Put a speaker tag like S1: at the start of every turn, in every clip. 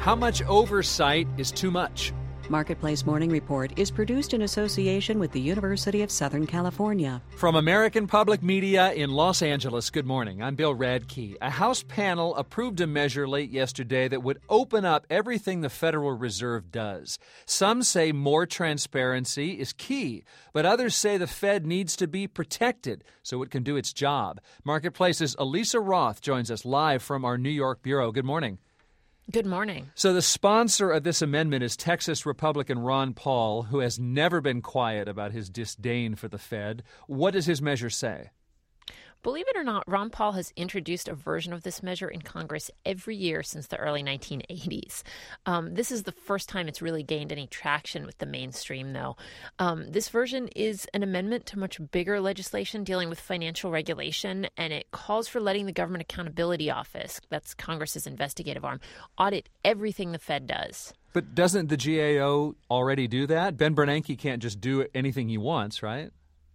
S1: How much oversight is too much?
S2: Marketplace Morning Report is produced in association with the University of Southern California.
S1: From American Public Media in Los Angeles, good morning. I'm Bill Radke. A House panel approved a measure late yesterday that would open up everything the Federal Reserve does. Some say more transparency is key, but others say the Fed needs to be protected so it can do its job. Marketplace's Elisa Roth joins us live from our New York bureau. Good morning.
S3: Good morning.
S1: So the sponsor of this amendment is Texas Republican Ron Paul, who has never been quiet about his disdain for the Fed. What does his measure say?
S3: Believe it or not, Ron Paul has introduced a version of this measure in Congress every year since the early 1980s. This is the first time it's really gained any traction with the mainstream, though. This version is an amendment to much bigger legislation dealing with financial regulation, and it calls for letting the Government Accountability Office, that's Congress's investigative arm, audit everything the Fed does.
S1: But doesn't the GAO already do that? Ben Bernanke can't just do anything he wants, right?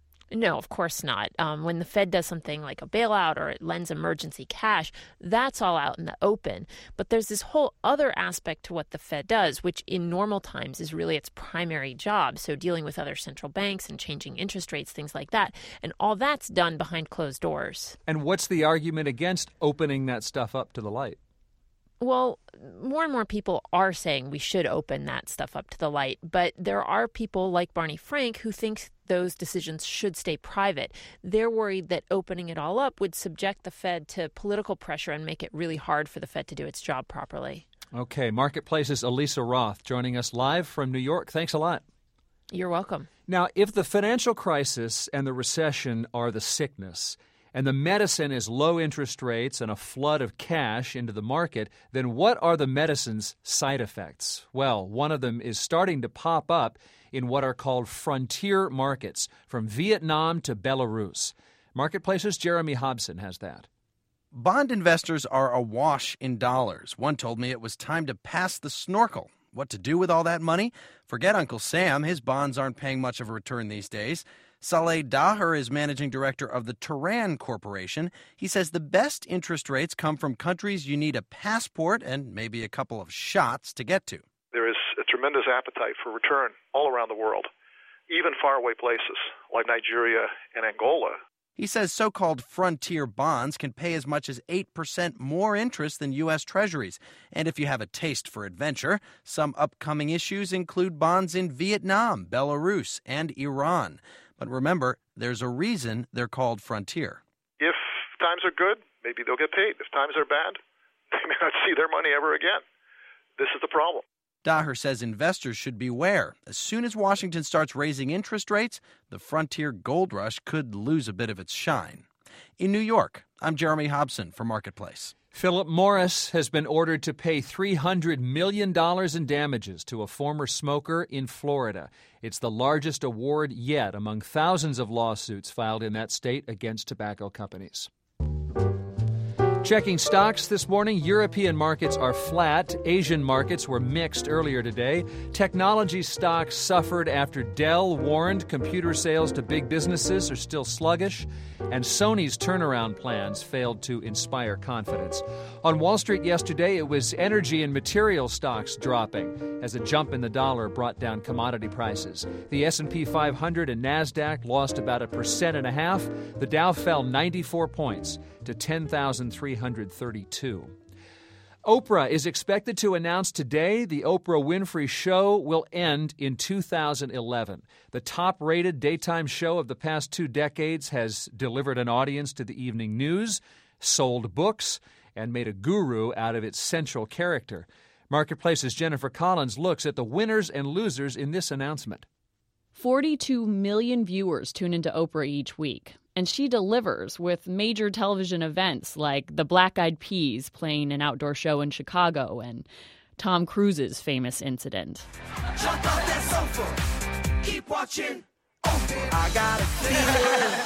S3: No, of course not. When the Fed does something like a bailout or it lends emergency cash, that's all out in the open. But there's this whole other aspect to what the Fed does, which in normal times is really its primary job. So dealing with other central banks and changing interest rates, things like that. And all that's done behind closed doors.
S1: And what's the argument against opening that stuff up to the light?
S3: Well, more and more people are saying we should open that stuff up to the light, but there are people like Barney Frank who think those decisions should stay private. They're worried that opening it all up would subject the Fed to political pressure and make it really hard for the Fed to do its job properly.
S1: Okay, Marketplace's Elisa Roth joining us live from New York. Thanks a lot.
S3: You're welcome.
S1: Now, if the financial crisis and the recession are the sickness, and the medicine is low interest rates and a flood of cash into the market, then what are the medicine's side effects? Well, one of them is starting to pop up in what are called frontier markets, from Vietnam to Belarus. Marketplace's Jeremy Hobson has that.
S4: Bond investors are awash in dollars. One told me it was time to pass the snorkel. What to do with all that money? Forget Uncle Sam. His bonds aren't paying much of a return these days. Saleh Daher is managing director of the Turan Corporation. He says the best interest rates come from countries you need a passport and maybe a couple of shots to get to.
S5: There is a tremendous appetite for return all around the world, even faraway places like Nigeria and Angola.
S4: He says so-called frontier bonds can pay as much as 8% more interest than U.S. Treasuries. And if you have a taste for adventure, some upcoming issues include bonds in Vietnam, Belarus, and Iran. But remember, there's a reason they're called frontier.
S5: If times are good, maybe they'll get paid. If times are bad, they may not see their money ever again. This is the problem.
S4: Daher says investors should beware. As soon as Washington starts raising interest rates, the frontier gold rush could lose a bit of its shine. In New York, I'm Jeremy Hobson for Marketplace.
S1: Philip Morris has been ordered to pay $300 million in damages to a former smoker in Florida. It's the largest award yet among thousands of lawsuits filed in that state against tobacco companies. Checking stocks this morning, European markets are flat. Asian markets were mixed earlier today. Technology stocks suffered after Dell warned computer sales to big businesses are still sluggish, and Sony's turnaround plans failed to inspire confidence. On Wall Street yesterday, it was energy and material stocks dropping as a jump in the dollar brought down commodity prices. The S&P 500 and NASDAQ lost about 1.5%. The Dow fell 94 points to 10,332. Oprah is expected to announce today the Oprah Winfrey Show will end in 2011. The top-rated daytime show of the past 2 decades has delivered an audience to the evening news, sold books, and made a guru out of its central character. Marketplace's Jennifer Collins looks at the winners and losers in this announcement.
S6: 42 million viewers tune into Oprah each week, and she delivers with major television events like the Black Eyed Peas playing an outdoor show in Chicago and Tom Cruise's famous incident.
S7: Jump off that sofa, keep watching Oprah. I got a feeling.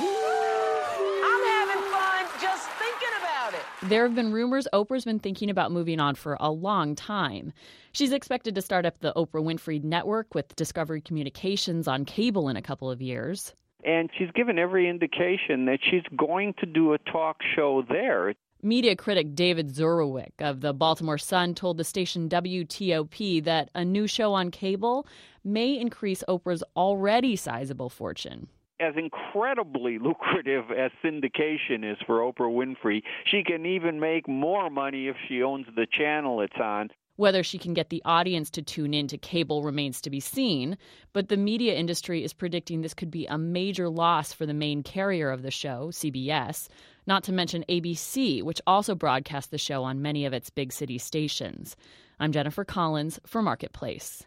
S7: I'm having fun just thinking about it.
S6: There have been rumors Oprah's been thinking about moving on for a long time. She's expected to start up the Oprah Winfrey Network with Discovery Communications on cable in a couple of years.
S8: And she's given every indication that she's going to do a talk show there.
S6: Media critic David Zurwick of the Baltimore Sun told the station WTOP that a new show on cable may increase Oprah's already sizable fortune.
S8: As incredibly lucrative as syndication is for Oprah Winfrey, she can even make more money if she owns the channel it's on.
S6: Whether she can get the audience to tune in to cable remains to be seen, but the media industry is predicting this could be a major loss for the main carrier of the show, CBS, not to mention ABC, which also broadcasts the show on many of its big city stations. I'm Jennifer Collins for Marketplace.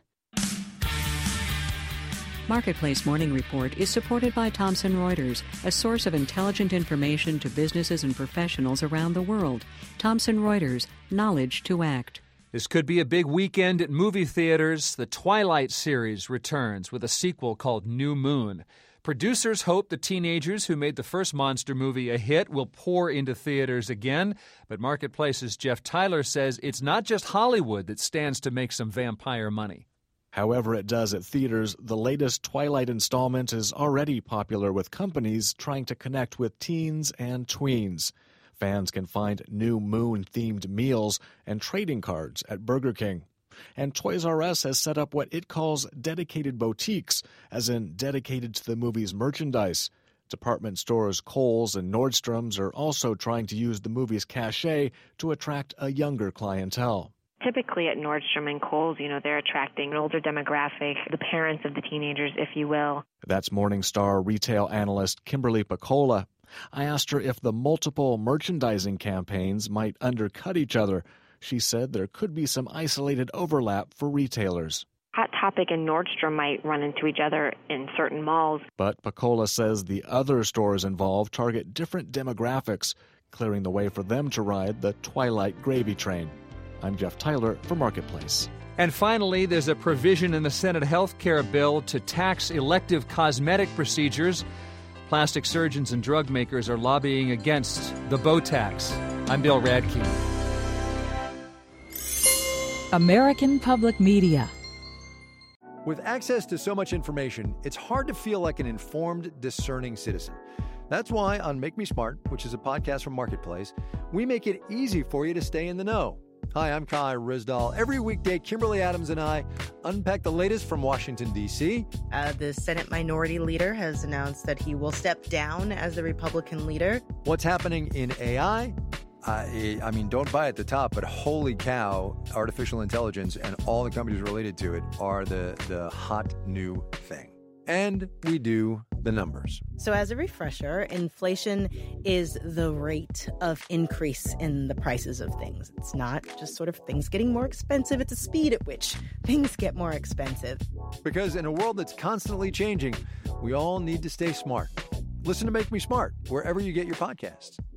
S2: Marketplace Morning Report is supported by Thomson Reuters, a source of intelligent information to businesses and professionals around the world. Thomson Reuters, knowledge to act.
S1: This could be a big weekend at movie theaters. The Twilight series returns with a sequel called New Moon. Producers hope the teenagers who made the first monster movie a hit will pour into theaters again. But Marketplace's Jeff Tyler says it's not just Hollywood that stands to make some vampire money.
S9: However it does at theaters, the latest Twilight installment is already popular with companies trying to connect with teens and tweens. Fans can find New Moon-themed meals and trading cards at Burger King. And Toys R Us has set up what it calls dedicated boutiques, as in dedicated to the movie's merchandise. Department stores Kohl's and Nordstrom's are also trying to use the movie's cachet to attract a younger clientele.
S10: Typically at Nordstrom and Kohl's, they're attracting an older demographic, the parents of the teenagers, if you will.
S9: That's Morningstar retail analyst Kimberly Paccola. I asked her if the multiple merchandising campaigns might undercut each other. She said there could be some isolated overlap for retailers.
S10: Hot Topic and Nordstrom might run into each other in certain malls.
S9: But Paccola says the other stores involved target different demographics, clearing the way for them to ride the Twilight gravy train. I'm Jeff Tyler for Marketplace.
S1: And finally, there's a provision in the Senate health care bill to tax elective cosmetic procedures. Plastic surgeons and drug makers are lobbying against the Bow tax. I'm Bill Radke.
S11: American Public Media.
S12: With access to so much information, it's hard to feel like an informed, discerning citizen. That's why on Make Me Smart, which is a podcast from Marketplace, we make it easy for you to stay in the know. Hi, I'm Kai Rizdal. Every weekday, Kimberly Adams and I unpack the latest from Washington, D.C.
S13: The Senate Minority Leader has announced that he will step down as the Republican leader.
S12: What's happening in AI? I mean, don't buy at the top, but holy cow, artificial intelligence and all the companies related to it are the hot new thing. And we do the numbers.
S13: So as a refresher, inflation is the rate of increase in the prices of things. It's not just sort of things getting more expensive. It's the speed at which things get more expensive.
S12: Because in a world that's constantly changing, we all need to stay smart. Listen to Make Me Smart wherever you get your podcasts.